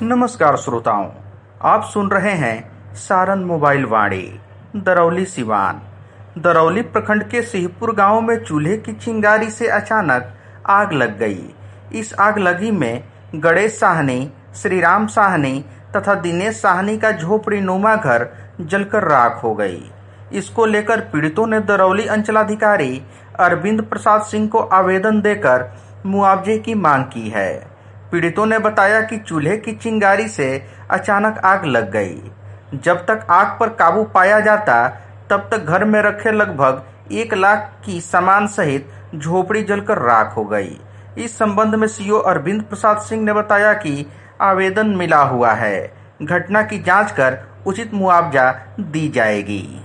नमस्कार श्रोताओं, आप सुन रहे हैं सारण मोबाइल वाणी दरौली सिवान। दरौली प्रखंड के सिहपुर गांव में चूल्हे की चिंगारी से अचानक आग लग गई। इस आग लगी में गणेश साहनी, श्रीराम साहनी तथा दिनेश साहनी का झोपड़ी नुमा घर जलकर राख हो गई। इसको लेकर पीड़ितों ने दरौली अंचलाधिकारी अरविंद प्रसाद सिंह को आवेदन देकर मुआवजे की मांग की है। पीड़ितों ने बताया कि चूल्हे की चिंगारी से अचानक आग लग गई। जब तक आग पर काबू पाया जाता तब तक घर में रखे लगभग 1 लाख की सामान सहित झोपड़ी जलकर राख हो गई। इस संबंध में सीओ अरविंद प्रसाद सिंह ने बताया कि आवेदन मिला हुआ है, घटना की जांच कर उचित मुआवजा दी जाएगी।